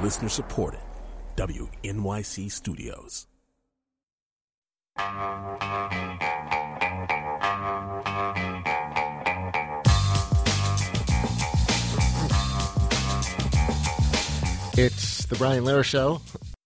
Listener supported. WNYC Studios. It's the Brian Lehrer Show,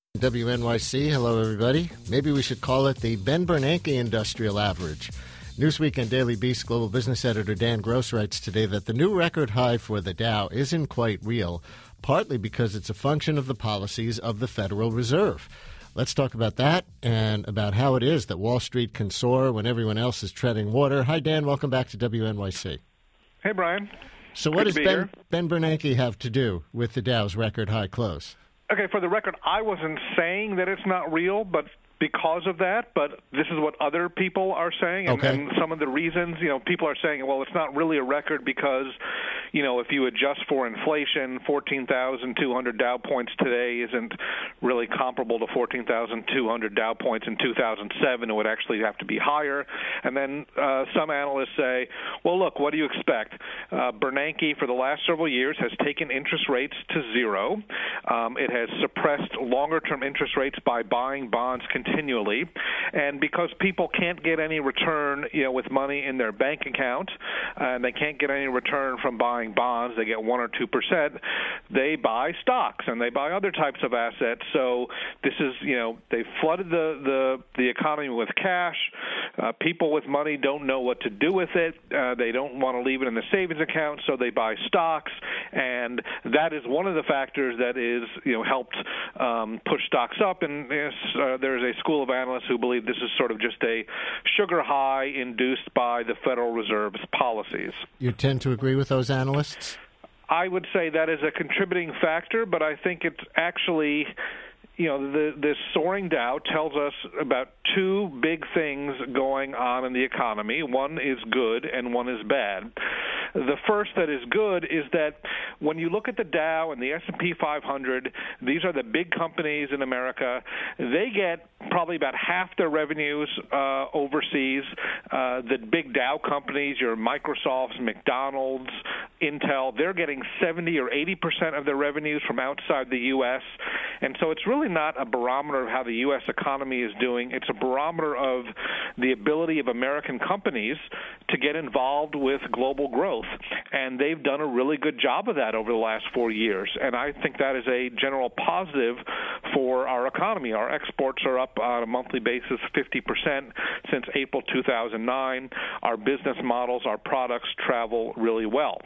WNYC. Hello, everybody. Maybe we should call it the Ben Bernanke Industrial Average. Newsweek and Daily Beast global business editor Dan Gross writes today that the new record high for the Dow isn't quite real, partly because it's a function of the policies of the Federal Reserve. Let's talk about that and about how it is that Wall Street can soar when everyone else is treading water. Hi, Dan. Welcome back to WNYC. Hey, Brian. So what does Ben Bernanke have to do with the Dow's record high close? Okay, for the record, I wasn't saying that it's not real, but because of that, but this is what other people are saying, and some of the reasons, people are saying, well, it's not really a record because, if you adjust for inflation, 14,200 Dow points today isn't really comparable to 14,200 Dow points in 2007. It would actually have to be higher. And then some analysts say, well, look, what do you expect? Bernanke, for the last several years, has taken interest rates to zero. It has suppressed longer-term interest rates by buying bonds continually, and because people can't get any return, with money in their bank account, and they can't get any return from buying bonds, they get 1 or 2%. They buy stocks and they buy other types of assets. So this is, they flooded the economy with cash. People with money don't know what to do with it. They don't want to leave it in the savings account, so they buy stocks, and that is one of the factors that is, helped push stocks up. And there's a school of analysts who believe this is sort of just a sugar high induced by the Federal Reserve's policies. You tend to agree with those analysts? I would say that is a contributing factor, but I think it's actually, this soaring Dow tells us about two big things going on in the economy. One is good and one is bad. The first that is good is that when you look at the Dow and the S&P 500, these are the big companies in America. They get probably about half their revenues overseas. The big Dow companies, your Microsofts, McDonald's, Intel, they're getting 70 or 80% of their revenues from outside the U.S., and so it's really not a barometer of how the U.S. economy is doing. It's a barometer of the ability of American companies to get involved with global growth, and they've done a really good job of that over the last 4 years, and I think that is a general positive for our economy. Our exports are up on a monthly basis 50% since April 2009. Our business models, our products travel really well.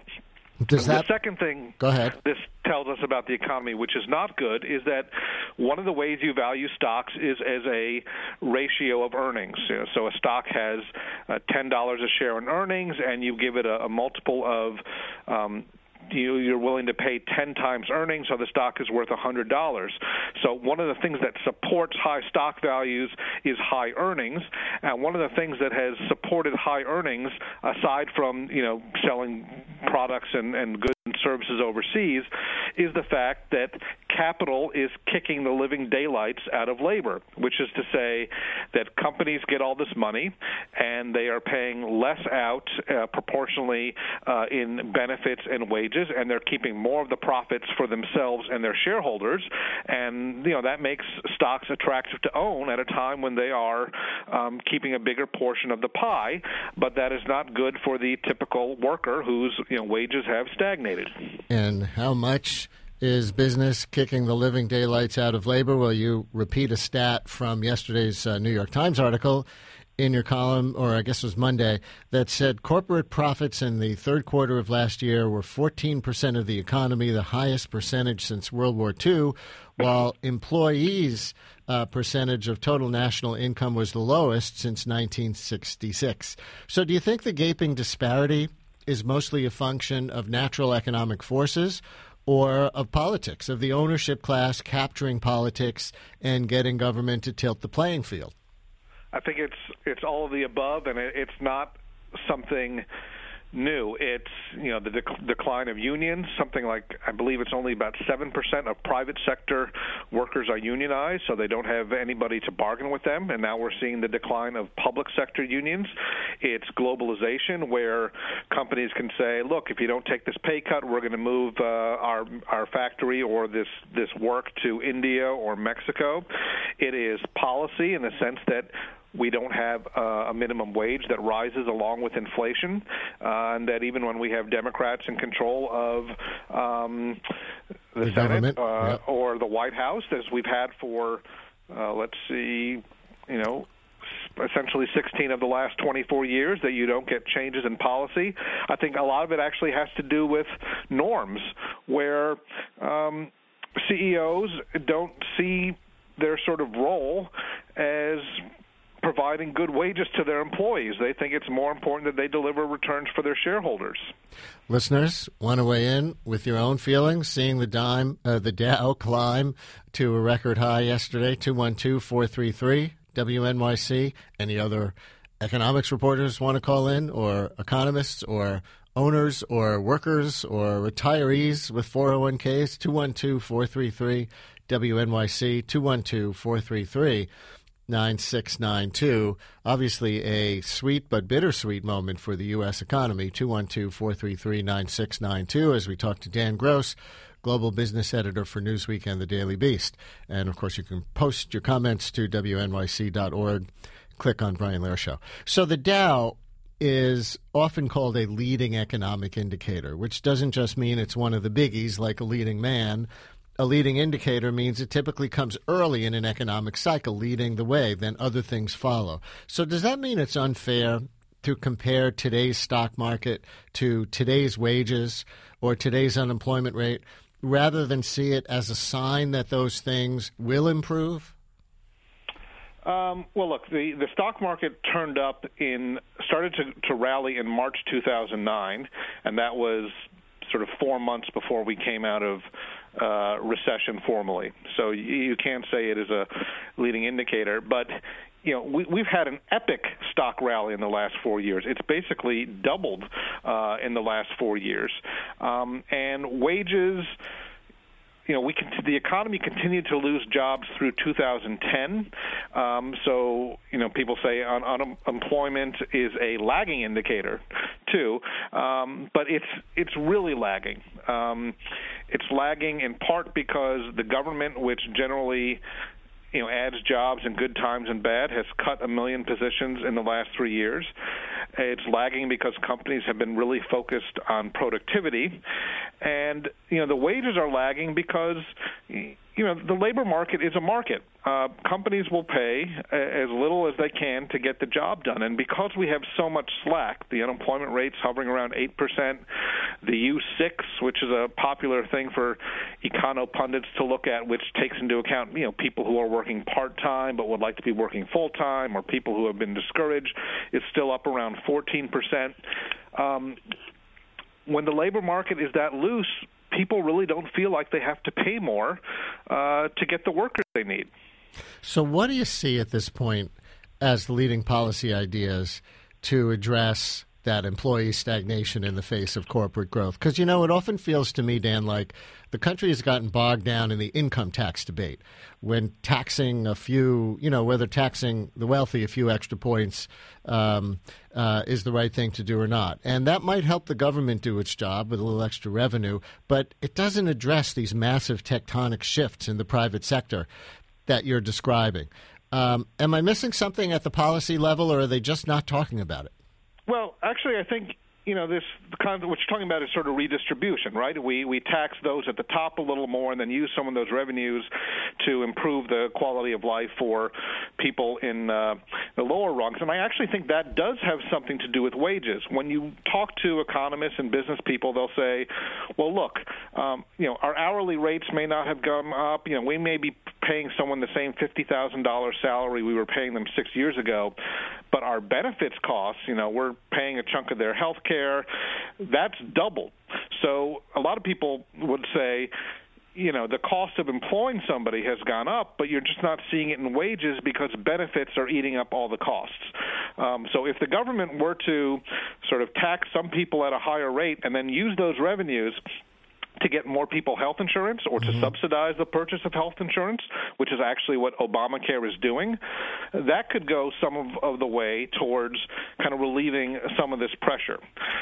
The second thing this tells us about the economy, which is not good, is that one of the ways you value stocks is as a ratio of earnings. So a stock has $10 a share in earnings, and you give it a multiple of you're willing to pay 10 times earnings, so the stock is worth $100. So one of the things that supports high stock values is high earnings, and one of the things that has supported high earnings, aside from selling products and goods and services overseas, is the fact that capital is kicking the living daylights out of labor, which is to say that companies get all this money and they are paying less out proportionally in benefits and wages, and they're keeping more of the profits for themselves and their shareholders, and that makes stocks attractive to own at a time when they are keeping a bigger portion of the pie, but that is not good for the typical worker whose wages have stagnated. And how much is business kicking the living daylights out of labor? Well, you repeat a stat from yesterday's New York Times article in your column, or I guess it was Monday, that said corporate profits in the third quarter of last year were 14% of the economy, the highest percentage since World War II, while employees' percentage of total national income was the lowest since 1966. So do you think the gaping disparity is mostly a function of natural economic forces or of politics, of the ownership class capturing politics and getting government to tilt the playing field? I think it's all of the above, and it's not something new. It's the decline of unions. Something like, I believe it's only about 7% of private sector workers are unionized, so they don't have anybody to bargain with them. And now we're seeing the decline of public sector unions. It's globalization, where companies can say, look, if you don't take this pay cut, we're going to move our factory or this work to India or Mexico. It is policy in the sense that we don't have a minimum wage that rises along with inflation, and that even when we have Democrats in control of the Senate or the White House, as we've had for, essentially 16 of the last 24 years, that you don't get changes in policy. I think a lot of it actually has to do with norms, where CEOs don't see their sort of role as providing good wages to their employees. They think it's more important that they deliver returns for their shareholders. Listeners, want to weigh in with your own feelings, seeing the Dow climb to a record high yesterday, 212-433-WNYC. Any other economics reporters want to call in, or economists, or owners, or workers, or retirees with 401ks? 212-433-WNYC, 212-433-9692. Obviously a sweet but bittersweet moment for the U.S. economy. 212-433-9692 as we talk to Dan Gross, global business editor for Newsweek and the Daily Beast. And, of course, you can post your comments to WNYC.org. Click on Brian Lehrer Show. So the Dow is often called a leading economic indicator, which doesn't just mean it's one of the biggies like a leading man. A leading indicator means it typically comes early in an economic cycle, leading the way, then other things follow. So does that mean it's unfair to compare today's stock market to today's wages or today's unemployment rate, rather than see it as a sign that those things will improve? Well, look, the stock market started to rally in March 2009, and that was sort of 4 months before we came out of recession formally. So you can't say it is a leading indicator, but we've had an epic stock rally in the last 4 years. It's basically doubled in the last 4 years, and wages. The economy continued to lose jobs through 2010. So people say unemployment is a lagging indicator too, but it's really lagging. It's lagging in part because the government, which generally adds jobs in good times and bad, has cut 1 million positions in the last 3 years. It's lagging because companies have been really focused on productivity. And, the wages are lagging because, the labor market is a market. Companies will pay as little as they can to get the job done. And because we have so much slack, the unemployment rate's hovering around 8%, the U6, which is a popular thing for econo-pundits to look at, which takes into account, people who are working part-time but would like to be working full-time, or people who have been discouraged, is still up around 14%. When the labor market is that loose, people really don't feel like they have to pay more to get the workers they need. So what do you see at this point as the leading policy ideas to address that employee stagnation in the face of corporate growth? Because, it often feels to me, Dan, like the country has gotten bogged down in the income tax debate, when taxing a few, whether taxing the wealthy a few extra points is the right thing to do or not. And that might help the government do its job with a little extra revenue, but it doesn't address these massive tectonic shifts in the private sector that you're describing. Am I missing something at the policy level, or are they just not talking about it? Well, actually, I think this kind of what you're talking about is sort of redistribution, right? We tax those at the top a little more, and then use some of those revenues to improve the quality of life for people in the lower rungs. And I actually think that does have something to do with wages. When you talk to economists and business people, they'll say, "Well, look, our hourly rates may not have gone up. We may be paying someone the same $50,000 salary we were paying them 6 years ago, but our benefits costs, we're paying a chunk of their health care, that's doubled." So a lot of people would say, the cost of employing somebody has gone up, but you're just not seeing it in wages because benefits are eating up all the costs. So if the government were to sort of tax some people at a higher rate and then use those revenues to get more people health insurance or to subsidize the purchase of health insurance, which is actually what Obamacare is doing, that could go some of the way towards kind of relieving some of this pressure.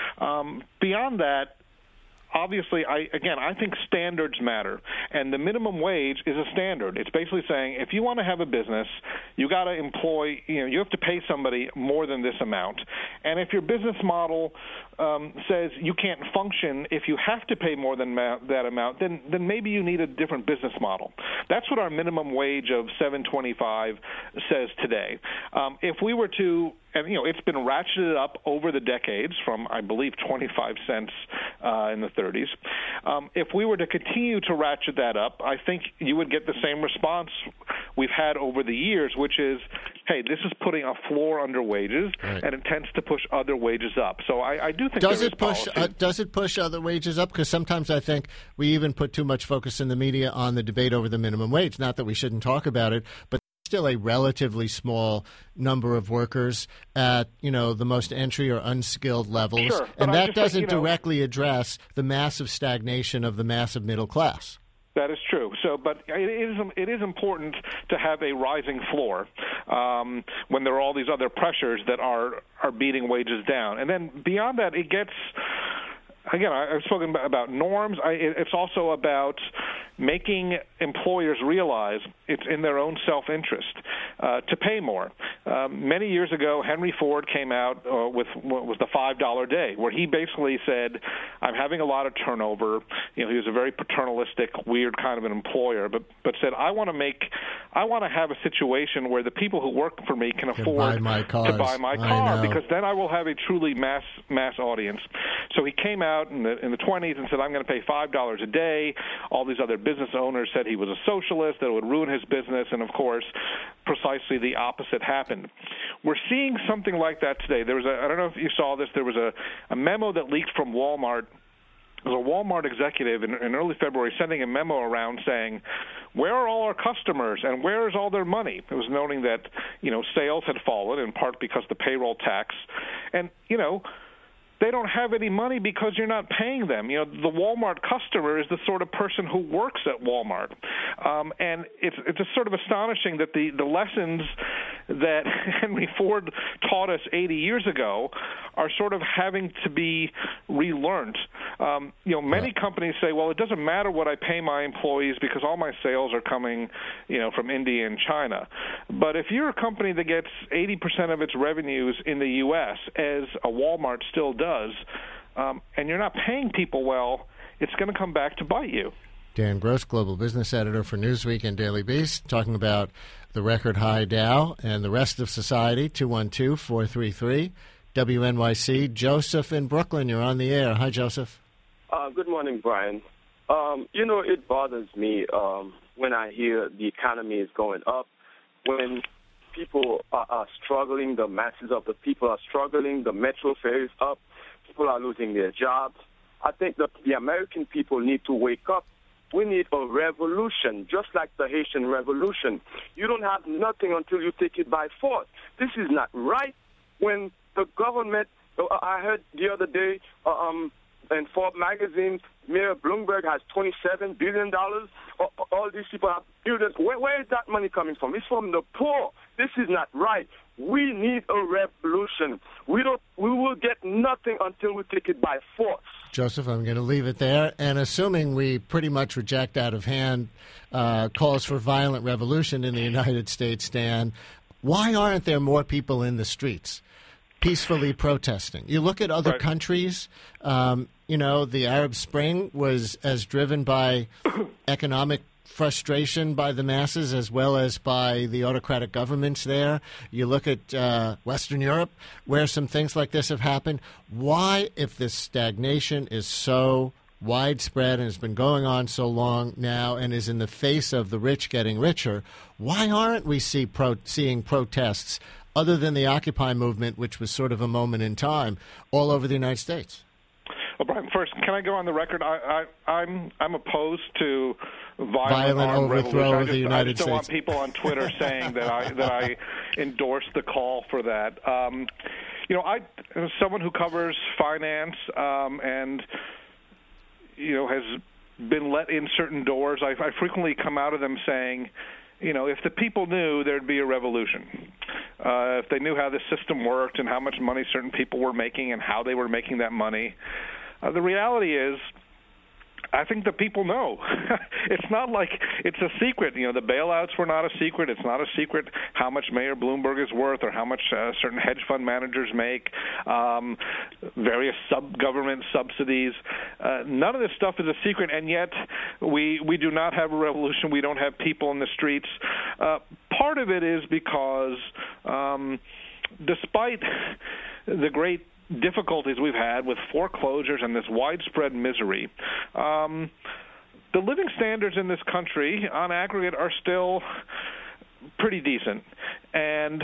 Beyond that, obviously, I think standards matter, and the minimum wage is a standard. It's basically saying if you want to have a business, you got to employ, you have to pay somebody more than this amount, and if your business model says you can't function if you have to pay more than that amount, then maybe you need a different business model. That's what our minimum wage of $7.25 says today. If we were to, and it's been ratcheted up over the decades from, I believe, 25 cents in the 30s. If we were to continue to ratchet that up, I think you would get the same response we've had over the years, which is, hey, this is putting a floor under wages, right, and it tends to push other wages up. So I do think does it push other wages up? Because sometimes I think we even put too much focus in the media on the debate over the minimum wage. Not that we shouldn't talk about it, but still a relatively small number of workers at, the most entry or unskilled levels. Sure, and that doesn't directly address the massive stagnation of the massive middle class. That is true. So, but it is important to have a rising floor when there are all these other pressures that are beating wages down. And then beyond that, it gets, again, I've spoken about norms. It's also about making employers realize it's in their own self-interest to pay more. Many years ago, Henry Ford came out with what was the $5 day, where he basically said, I'm having a lot of turnover. He was a very paternalistic, weird kind of an employer, but said, I want to have a situation where the people who work for me can afford to buy my car, because then I will have a truly mass audience. So he came out in the 20s and said, I'm going to pay $5 a day. All these other business owners said he was a socialist, that it would ruin his business, and of course, precisely the opposite happened. We're seeing something like that today. I don't know if you saw this, there was a memo that leaked from Walmart. There was a Walmart executive in early February sending a memo around saying, where are all our customers and where is all their money? It was noting that, sales had fallen in part because of the payroll tax. And, they don't have any money because you're not paying them. The Walmart customer is the sort of person who works at Walmart. And it's just sort of astonishing that the lessons that Henry Ford taught us 80 years ago are sort of having to be relearned. Many companies say, well, it doesn't matter what I pay my employees because all my sales are coming, from India and China. But if you're a company that gets 80% of its revenues in the U.S., as a Walmart still does, and you're not paying people well, it's going to come back to bite you. Dan Gross, Global Business Editor for Newsweek and Daily Beast, talking about the record high Dow and the rest of society. 212-433 WNYC. Joseph in Brooklyn, you're on the air. Hi, Joseph. Good morning, Brian. It bothers me when I hear the economy is going up, when people are struggling, the masses of the people are struggling, the metro fare is up, people are losing their jobs. I think that the American people need to wake up. We need a revolution, just like the Haitian Revolution. You don't have nothing until you take it by force. This is not right. When the government, I heard the other day in Forbes magazine, Mayor Bloomberg has $27 billion. All these people have billions. Where is that money coming from? It's from the poor. This is not right. We need a revolution. We will get nothing until we take it by force. Joseph, I'm going to leave it there. And assuming we pretty much reject out of hand calls for violent revolution in the United States, Dan, why aren't there more people in the streets peacefully protesting? You look at other countries, the Arab Spring was as driven by economic frustration by the masses as well as by the autocratic governments there. You look at Western Europe, where some things like this have happened. Why, if this stagnation is so widespread and has been going on so long now and is in the face of the rich getting richer, why aren't we seeing protests other than the Occupy movement, which was sort of a moment in time, all over the United States? Well, Brian, first, can I go on the record? I'm opposed to violent overthrow of the United States. I just don't want people on Twitter saying that I endorse the call for that. I, as someone who covers finance and has been let in certain doors, I frequently come out of them saying, if the people knew, there'd be a revolution. If they knew how the system worked and how much money certain people were making and how they were making that money. The reality is, I think the people know. It's not like it's a secret. The bailouts were not a secret. It's not a secret how much Mayor Bloomberg is worth or how much certain hedge fund managers make, various government subsidies. None of this stuff is a secret, and yet we do not have a revolution. We don't have people in the streets. Part of it is because despite the great difficulties we've had with foreclosures and this widespread misery, the living standards in this country on aggregate are still pretty decent. And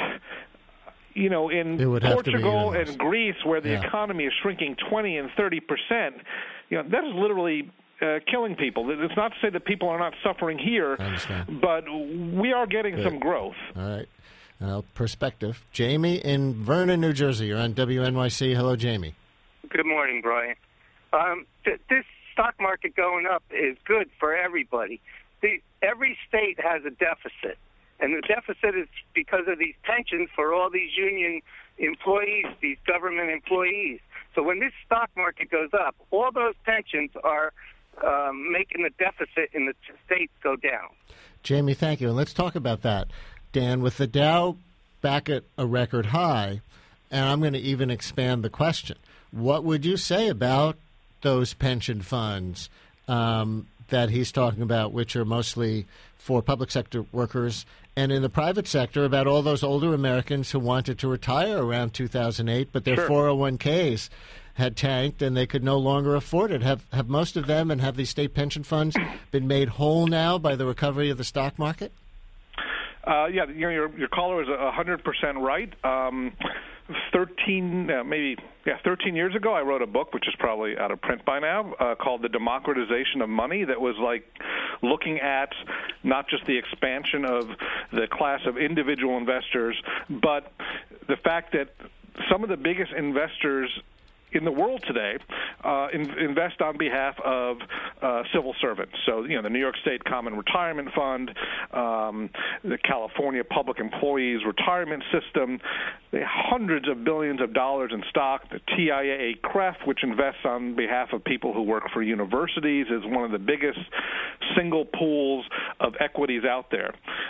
in Portugal and Greece, where the economy is shrinking 20 and 30%, that is literally killing people. It's not to say that people are not suffering here, but we are getting some growth. All right. Perspective. Jamie in Vernon, New Jersey. You're on WNYC. Hello, Jamie. Good morning, Brian. This stock market going up is good for everybody. Every state has a deficit, and the deficit is because of these pensions for all these union employees, these government employees. So when this stock market goes up, all those pensions are making the deficit in the states go down. Jamie, thank you. And let's talk about that. Dan, with the Dow back at a record high, and I'm going to even expand the question, what would you say about those pension funds that he's talking about, which are mostly for public sector workers, and in the private sector about all those older Americans who wanted to retire around 2008, but their 401ks had tanked and they could no longer afford it? Have most of them and have these state pension funds been made whole now by the recovery of the stock market? Your caller is 100% right. 13 years ago, I wrote a book, which is probably out of print by now, called The Democratization of Money, that was like looking at not just the expansion of the class of individual investors, but the fact that some of the biggest investors in the world today invest on behalf of civil servants. So, the New York State Common Retirement Fund, the California Public Employees Retirement System, hundreds of billions of dollars in stock. The TIAA-CREF, which invests on behalf of people who work for universities, is one of the biggest single pools of equities out there.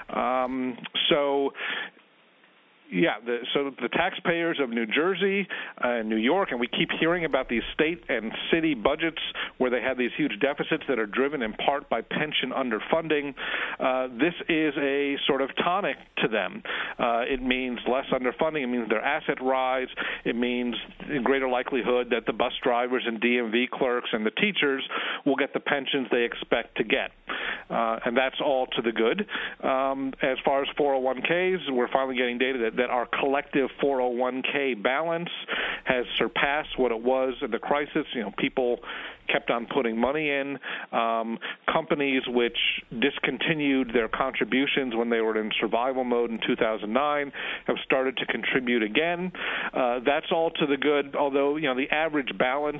So the taxpayers of New Jersey and New York, and we keep hearing about these state and city budgets where they have these huge deficits that are driven in part by pension underfunding. This is a sort of tonic to them. It means less underfunding. It means their asset rise. It means greater likelihood that the bus drivers and DMV clerks and the teachers will get the pensions they expect to get. And that's all to the good. As far as 401ks, we're finally getting data that our collective 401k balance has surpassed what it was in the crisis. People kept on putting money in. Companies which discontinued their contributions when they were in survival mode in 2009 have started to contribute again. That's all to the good, although, the average balance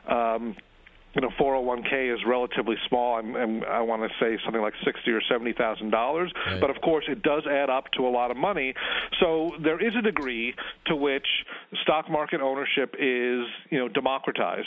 401k is relatively small. I want to say something like $60,000 or $70,000, right. But of course it does add up to a lot of money. So there is a degree to which stock market ownership is, democratized.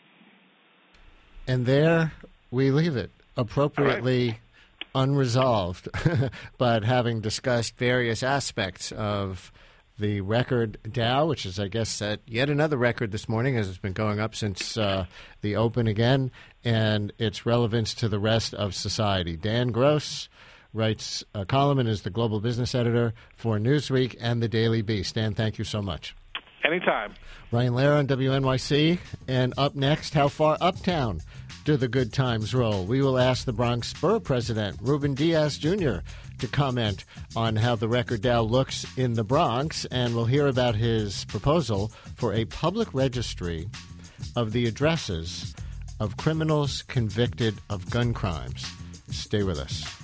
And there we leave it, appropriately unresolved, but having discussed various aspects of the record Dow, which is, I guess, set yet another record this morning as it's been going up since the open again, and its relevance to the rest of society. Dan Gross writes a column and is the global business editor for Newsweek and the Daily Beast. Dan, thank you so much. Anytime. Ryan Lehrer on WNYC. And up next, how far uptown do the good times roll? We will ask the Bronx Spur president, Ruben Diaz Jr., to comment on how the record Dow looks in the Bronx, and we'll hear about his proposal for a public registry of the addresses of criminals convicted of gun crimes. Stay with us.